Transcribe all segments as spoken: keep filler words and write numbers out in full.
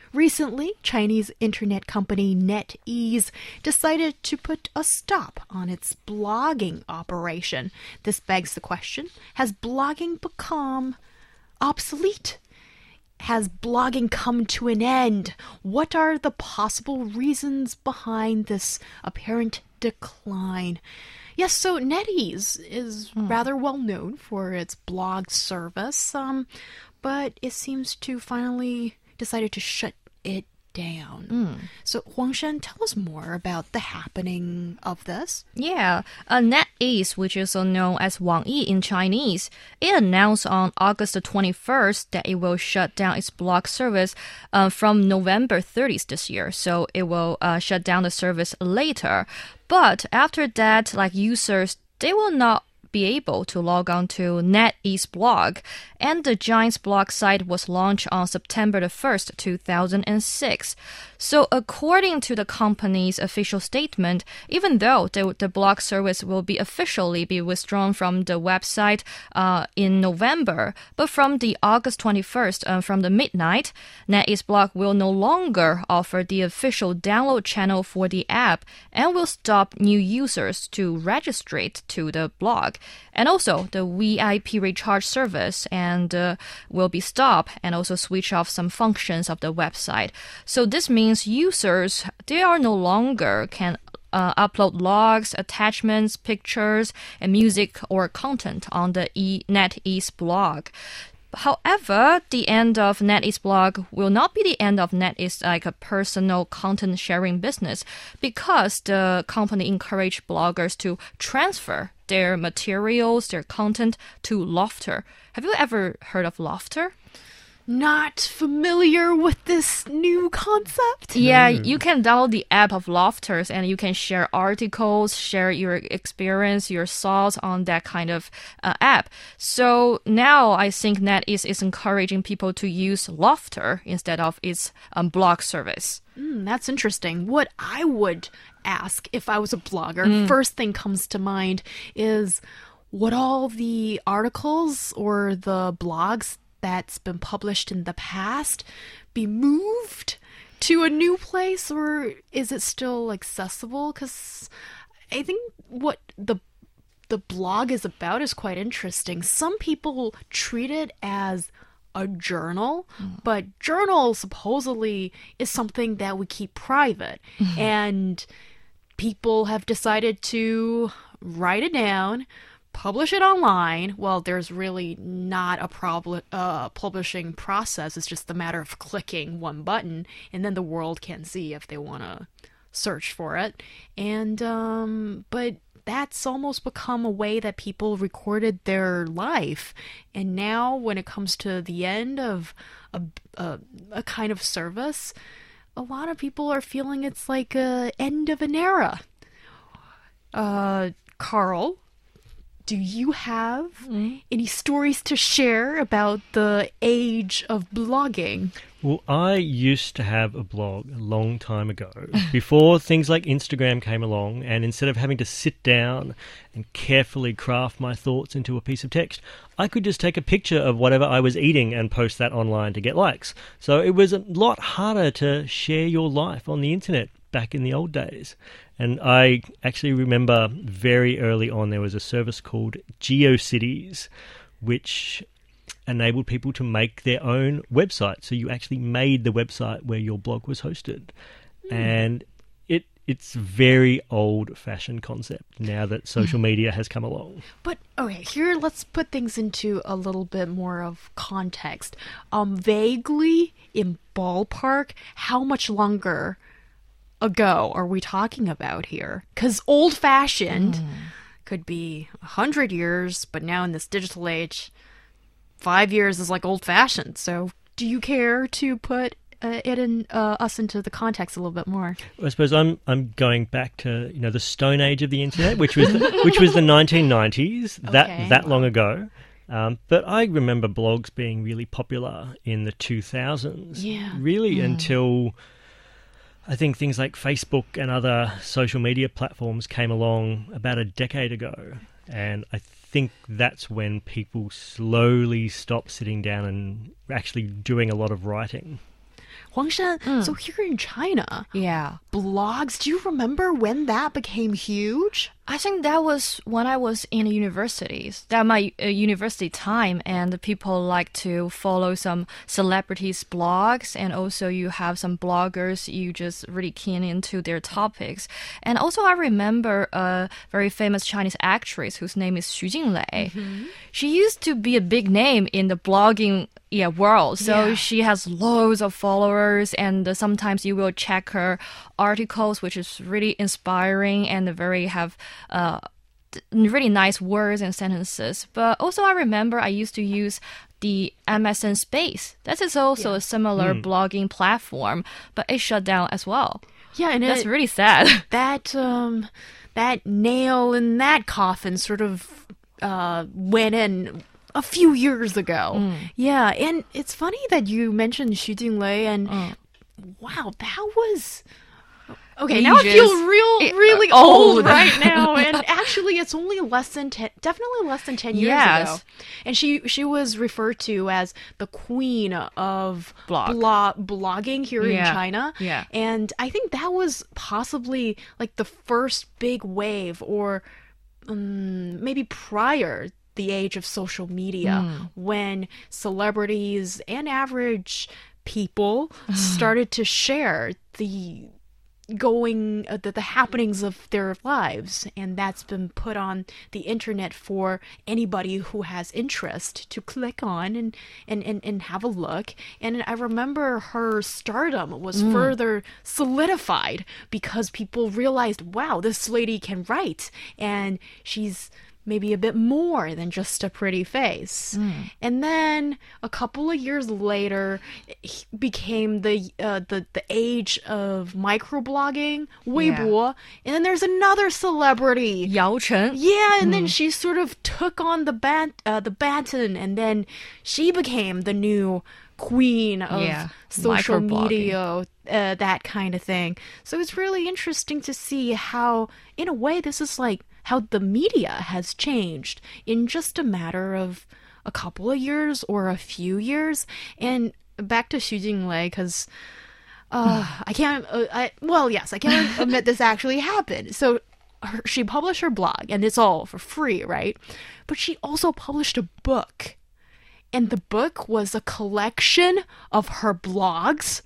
Recently, Chinese internet company NetEase decided to put a stop on its blogging operation. This begs the question, has blogging become obsolete? Has blogging come to an end? What are the possible reasons behind this apparent decline? Yes, so NetEase is mm. rather well known for its blog service, um, but it seems to finally decided to shut it down. Mm. So Huangshan, tell us more about the happening of this. Yeah, uh, NetEase, which is also known as Wang Yi in Chinese, it announced on August the twenty-first that it will shut down its blog service uh, from November thirtieth this year. So it will uh, shut down the service later. But after that, like users, they will not be able to log on to NetEase blog, and the Giant's blog site was launched on September the first, two thousand six. So according to the company's official statement, even though the, the blog service will be officially be withdrawn from the website uh, in November, but from the August twenty-first, uh, from the midnight, NetEase blog will no longer offer the official download channel for the app and will stop new users to register to the blog. And also, the V I P recharge service and uh, will be stopped and also switch off some functions of the website. So this means users, they are no longer can uh, upload logs, attachments, pictures, and music or content on the e- NetEase blog. However, the end of NetEase blog will not be the end of NetEase like a personal content sharing business, because the company encouraged bloggers to transfer their materials, their content to Lofter. Have you ever heard of Lofter? Not familiar with this new concept. Yeah, you can download the app of Lofters and you can share articles, share your experience, your thoughts on that kind of uh, app. So now I think NetEase is encouraging people to use Lofter instead of its um, blog service. Mm, that's interesting. What I would ask if I was a blogger, mm. first thing comes to mind is, would all the articles or the blogs that's been published in the past be moved to a new place, or is it still accessible? Because I think what the the blog is about is quite interesting. Some people treat it as a journal, mm. but journal supposedly is something that we keep private, mm-hmm. and people have decided to write it down, publish it online. Well, there's really not a prob- uh, publishing process. It's just a matter of clicking one button, and then the world can see if they want to search for it. And um, but that's almost become a way that people recorded their life. And now, when it comes to the end of a, a, a kind of service, a lot of people are feeling it's like a end of an era. Uh, Carl, do you have mm. any stories to share about the age of blogging? Well, I used to have a blog a long time ago, before things like Instagram came along, and instead of having to sit down and carefully craft my thoughts into a piece of text, I could just take a picture of whatever I was eating and post that online to get likes. So it was a lot harder to share your life on the internet back in the old days. And I actually remember very early on there was a service called GeoCities, which enabled people to make their own website. So you actually made the website where your blog was hosted. Mm. And it it's a very old-fashioned concept now that social media has come along. But, okay, here let's put things into a little bit more of context. Um, vaguely, in ballpark, how much longer ago are we talking about here? Because old-fashioned mm. could be a hundred years, but now in this digital age, five years is like old-fashioned. So do you care to put uh, it in uh, us into the context a little bit more? I suppose I'm I'm going back to, you know, the Stone Age of the internet, which was the, which was the nineteen nineties, okay. that that long ago. Um, but I remember blogs being really popular in the two thousands, yeah. really mm. until I think things like Facebook and other social media platforms came along about a decade ago. And I think that's when people slowly stopped sitting down and actually doing a lot of writing. Huangshan, so here in China, Yeah. blogs, do you remember when that became huge? I think that was when I was in universities. That my uh, university time, and the people like to follow some celebrities' blogs, and also you have some bloggers you just really keen into their topics. And also, I remember a very famous Chinese actress whose name is Xu Jinlei. She used to be a big name in the blogging yeah world. So Yeah. she has loads of followers, and uh, sometimes you will check her articles, which is really inspiring and very have uh d- really nice words and sentences. But also, I remember I used to use the M S N Space. That is also a similar blogging platform, but it shut down as well. Yeah, and That's it, really sad. that um that nail in that coffin sort of uh went in a few years ago. Yeah, and it's funny that you mentioned Xu Jinglei, and wow, that was okay. Now I Ages. feel real, It- really uh, old old. right now, and actually, it's only less than ten, definitely less than ten years Yes. ago. And she she was referred to as the queen of Blog. blo- blogging here in Yeah. China. Yeah. And I think that was possibly like the first big wave, or um, maybe prior the age of social media, when celebrities and average people started to share the going uh, the, the happenings of their lives, and that's been put on the internet for anybody who has interest to click on and and, and, and have a look. And I remember her stardom was further solidified because people realized, wow, this lady can write, and she's maybe a bit more than just a pretty face. And then a couple of years later, it became the uh, the the age of microblogging, Weibo, and then there's another celebrity. Yao Chen. Yeah, and then she sort of took on the bat uh, the baton, and then she became the new queen of Yeah, social microblogging. media, uh, that kind of thing. So it's really interesting to see how, in a way, this is like how the media has changed in just a matter of a couple of years or a few years. And back to Xu Jinglei, because uh, I can't, uh, I, well, yes, I can't admit this actually happened. So her, she published her blog, and it's all for free, right? But she also published a book. And the book was a collection of her blogs.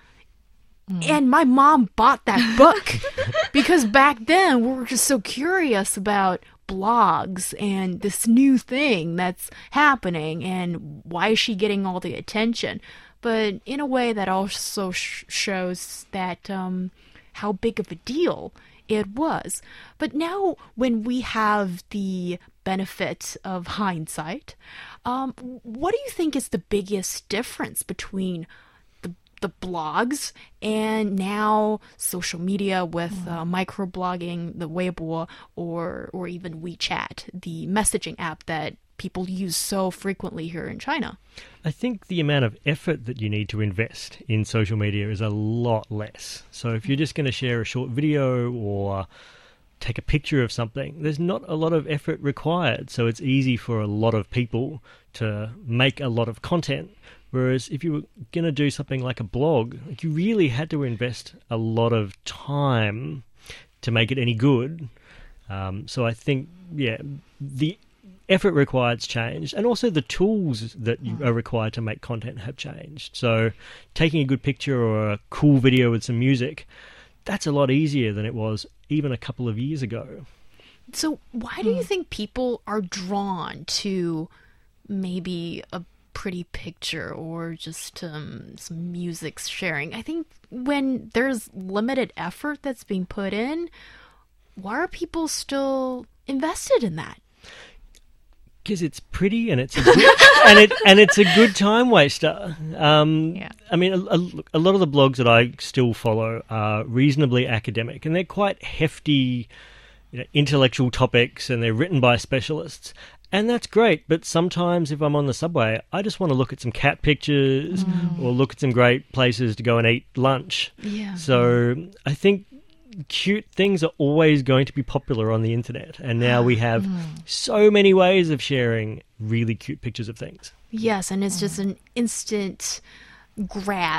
And my mom bought that book because back then we were just so curious about blogs and this new thing that's happening, and why is she getting all the attention? But in a way that also sh- shows that um, how big of a deal it was. But now, when we have the benefit of hindsight, um, what do you think is the biggest difference between the the blogs and now social media with uh, microblogging, the Weibo, or or even WeChat, the messaging app that people use so frequently here in China? I think the amount of effort that you need to invest in social media is a lot less. So if you're just going to share a short video or take a picture of something, there's not a lot of effort required. So it's easy for a lot of people to make a lot of content. Whereas if you were going to do something like a blog, like you really had to invest a lot of time to make it any good. Um, so I think, yeah, the effort required's changed, and also the tools that you are required to make content have changed. So taking a good picture or a cool video with some music, that's a lot easier than it was even a couple of years ago. So why do you think people are drawn to maybe a pretty picture or just um, some music sharing? I think when there's limited effort that's being put in, why are people still invested in that? Because it's pretty and it's a good, and it and it's a good time waster. Um, Yeah. I mean, a, a, a lot of the blogs that I still follow are reasonably academic, and they're quite hefty, you know, intellectual topics, and they're written by specialists. And that's great, but sometimes if I'm on the subway, I just want to look at some cat pictures or look at some great places to go and eat lunch. Yeah. So I think cute things are always going to be popular on the internet, and now we have so many ways of sharing really cute pictures of things. Yes, and it's just an instant grab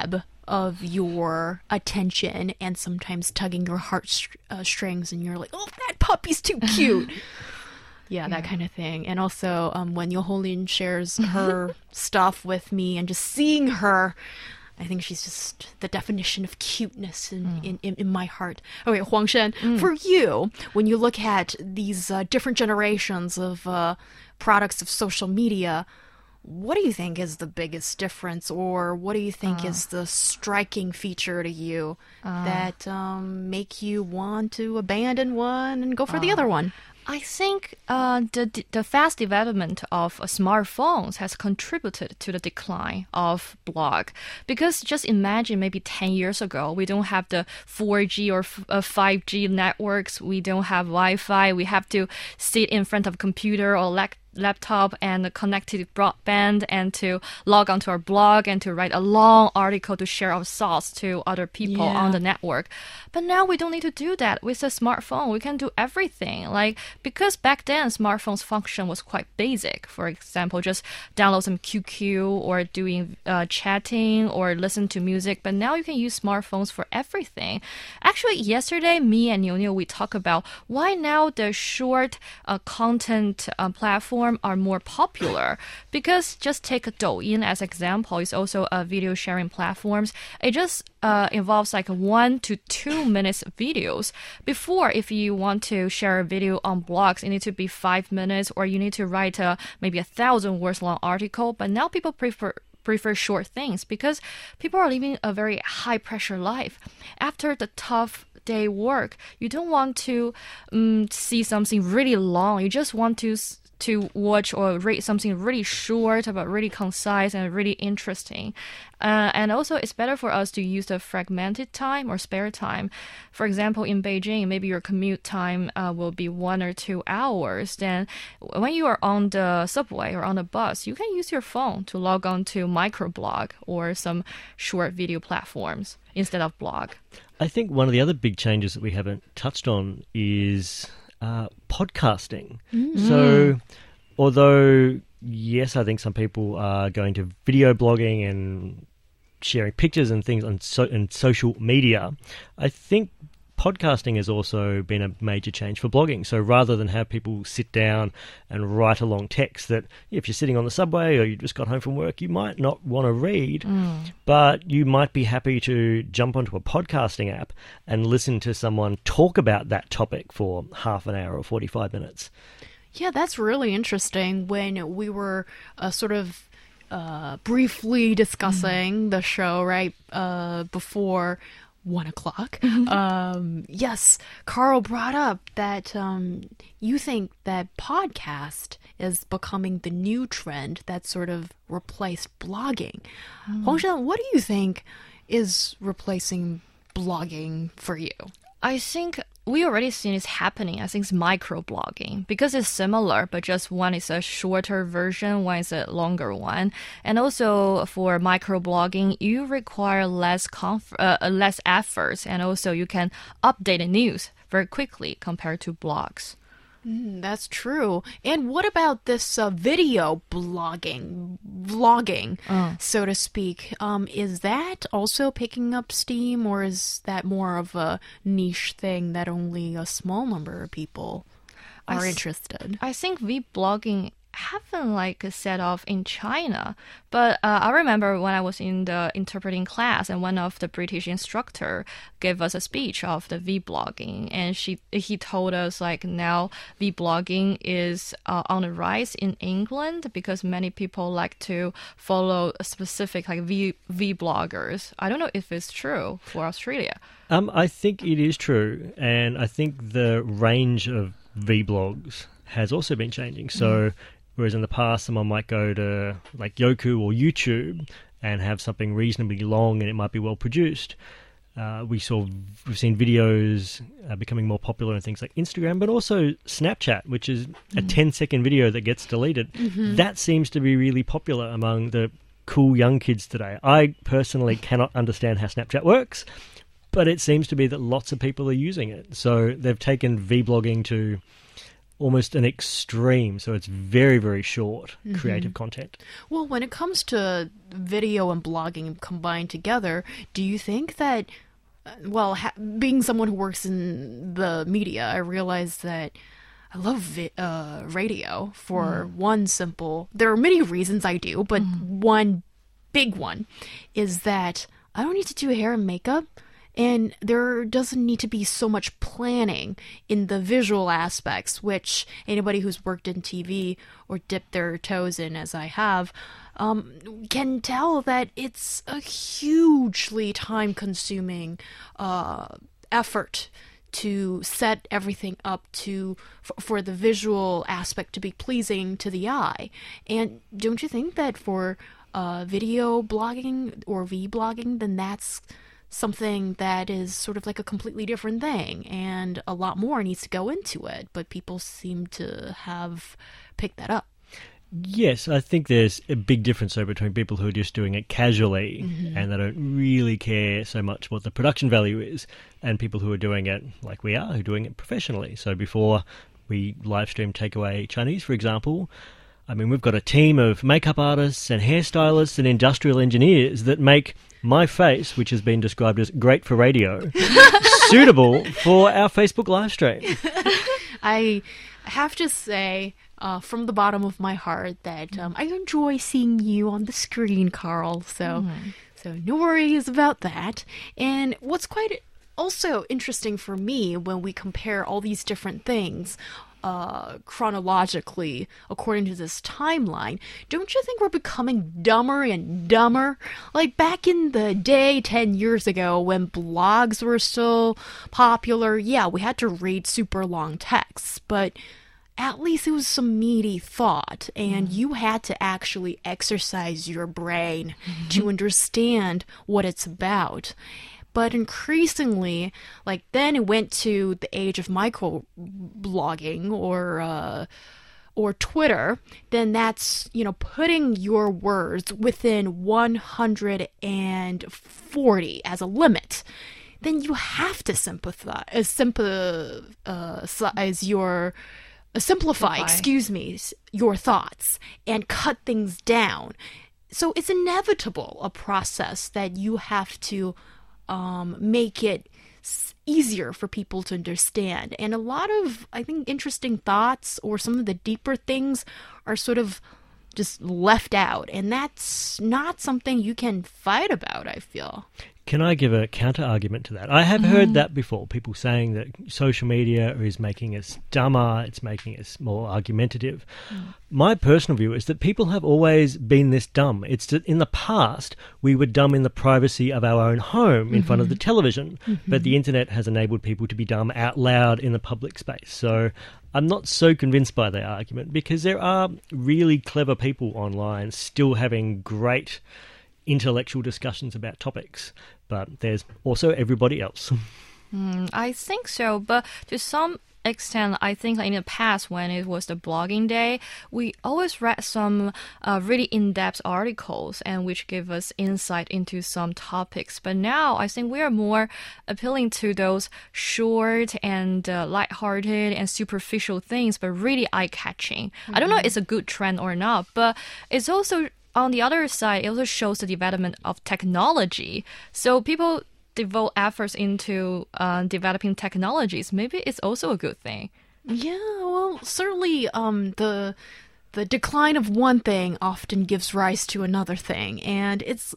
of your attention and sometimes tugging your heartstrings, uh, and you're like, oh, that puppy's too cute. Yeah, that yeah. kind of thing. And also um, when Yoholin shares her stuff with me and just seeing her, I think she's just the definition of cuteness in, mm. in, in, in my heart. Okay, Huangshan, mm. for you, when you look at these uh, different generations of uh, products of social media, what do you think is the biggest difference, or what do you think uh. is the striking feature to you uh. that um, make you want to abandon one and go for uh. the other one? I think uh, the the fast development of uh, smartphones has contributed to the decline of blog. Because just imagine maybe ten years ago, we don't have the four G or f- uh, five G networks. We don't have Wi-Fi. We have to sit in front of a computer or laptop laptop and connected broadband and to log onto our blog and to write a long article to share our thoughts to other people yeah. on the network. But now we don't need to do that. With a smartphone, we can do everything. Like, because back then, smartphone's function was quite basic. For example, just download some Q Q or doing uh, chatting or listen to music. But now you can use smartphones for everything. Actually, yesterday, me and Niu Niu, we talked about why now the short uh, content uh, platform are more popular, because just take Douyin as example. It's also a video sharing platforms. It just uh, involves like one to two minutes videos. Before, if you want to share a video on blogs, it needs to be five minutes, or you need to write a, maybe a thousand words long article. But now people prefer prefer short things because people are living a very high pressure life. After the tough day work, you don't want to um, see something really long. You just want to to watch or read something really short but really concise and really interesting. Uh, and also, it's better for us to use the fragmented time or spare time. For example, in Beijing, maybe your commute time uh, will be one or two hours. Then when you are on the subway or on the bus, you can use your phone to log on to microblog or some short video platforms instead of blog. I think one of the other big changes that we haven't touched on is Uh, podcasting. Mm. So, although, yes, I think some people are going to video blogging and sharing pictures and things on so, and social media, I think podcasting has also been a major change for blogging. So rather than have people sit down and write a long text that if you're sitting on the subway or you just got home from work, you might not want to read, mm. but you might be happy to jump onto a podcasting app and listen to someone talk about that topic for half an hour or forty-five minutes. Yeah, that's really interesting. When we were uh, sort of uh, briefly discussing mm. the show, right, uh, before one o'clock. Mm-hmm. Um, yes, Carl brought up that um, you think that podcast is becoming the new trend that sort of replaced blogging. Mm. Huangshan, what do you think is replacing blogging for you? I think we already seen it's happening. I think it's microblogging because it's similar, but just one is a shorter version, one is a longer one. And also for microblogging, you require less conf- uh, less efforts, and also you can update the news very quickly compared to blogs. Mm, that's true. And what about this uh, video blogging, vlogging, uh. so to speak? Um, is that also picking up steam, or is that more of a niche thing that only a small number of people are I interested? I think vlogging haven't like set off in China, but uh, I remember when I was in the interpreting class, and one of the British instructor gave us a speech of the vlogging, and she he told us like now vlogging is uh, on the rise in England because many people like to follow a specific like v vloggers. I don't know if it's true for Australia. Um, I think it is true, and I think the range of vlogs has also been changing. So. Mm. Whereas in the past, someone might go to like Youku or YouTube and have something reasonably long and it might be well produced. Uh, we saw, we've seen videos uh, becoming more popular on things like Instagram, but also Snapchat, which is mm. a ten second video that gets deleted. Mm-hmm. That seems to be really popular among the cool young kids today. I personally cannot understand how Snapchat works, but it seems to be that lots of people are using it. So they've taken vlogging to almost an extreme. So it's very, very short creative content. Well, when it comes to video and blogging combined together, do you think that, uh, well, ha- being someone who works in the media, I realize that I love vi- uh, radio for one simple, there are many reasons I do, but one big one is that I don't need to do hair and makeup. And there doesn't need to be so much planning in the visual aspects, which anybody who's worked in T V or dipped their toes in, as I have, um, can tell that it's a hugely time-consuming uh, effort to set everything up to for, for the visual aspect to be pleasing to the eye. And don't you think that for uh, video blogging or V-blogging, then that's something that is sort of like a completely different thing, and a lot more needs to go into it, but people seem to have picked that up. Yes, I think there's a big difference though between people who are just doing it casually mm-hmm. and they don't really care so much what the production value is, and people who are doing it like we are, who are doing it professionally. So before we live stream Takeaway Chinese, for example, I mean, we've got a team of makeup artists and hairstylists and industrial engineers that make my face, which has been described as great for radio, suitable for our Facebook live stream. I have to say, uh, from the bottom of my heart, that um, I enjoy seeing you on the screen, Carl. So, mm-hmm. so no worries about that. And what's quite also interesting for me when we compare all these different things, Uh, chronologically, according to this timeline, don't you think we're becoming dumber and dumber? Like back in the day, ten years ago, when blogs were still popular, yeah, we had to read super long texts, but at least it was some meaty thought, and mm. you had to actually exercise your brain mm-hmm. to understand what it's about. But increasingly, like then it went to the age of microblogging or uh, or Twitter. Then that's, you know, putting your words within one hundred forty as a limit. Then you have to sympathize, sympathize uh, your uh, simplify, simplify, excuse me, your thoughts and cut things down. So it's inevitable a process that you have to Um, make it easier for people to understand. And a lot of, I think, interesting thoughts or some of the deeper things are sort of just left out. And that's not something you can fight about, I feel. Can I give a counter argument to that? I have heard mm. that before, people saying that social media is making us dumber, it's making us more argumentative. Mm. My personal view is that people have always been this dumb. It's that in the past, we were dumb in the privacy of our own home in mm-hmm. front of the television, mm-hmm. but the internet has enabled people to be dumb out loud in the public space. So I'm not so convinced by the argument, because there are really clever people online still having great intellectual discussions about topics, but there's also everybody else. Mm, I think so, but to some extent, I think in the past when it was the blogging day, we always read some uh, really in-depth articles and which give us insight into some topics. But now I think we are more appealing to those short and uh, lighthearted and superficial things, but really eye-catching. Mm-hmm. I don't know if it's a good trend or not, but it's also on the other side, it also shows the development of technology. So people devote efforts into uh, developing technologies. Maybe it's also a good thing. Yeah, well, certainly um, the the decline of one thing often gives rise to another thing, and it's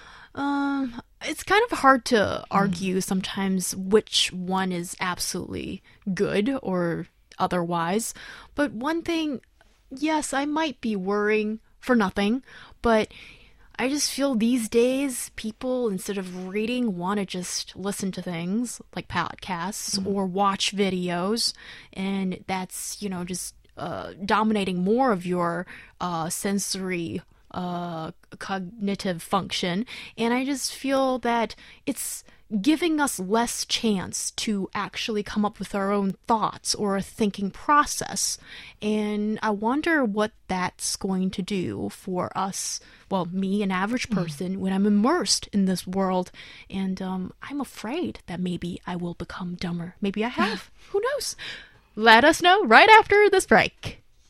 um, it's kind of hard to argue mm. sometimes which one is absolutely good or otherwise. But one thing, yes, I might be worrying for nothing, but I just feel these days people, instead of reading, want to just listen to things like podcasts mm-hmm. or watch videos, and that's, you know, just uh, dominating more of your uh, sensory uh, cognitive function. And I just feel that it's giving us less chance to actually come up with our own thoughts or a thinking process. And I wonder what that's going to do for us, well, me, an average person, mm. when I'm immersed in this world. And um, I'm afraid that maybe I will become dumber. Maybe I have. Who knows? Let us know right after this break.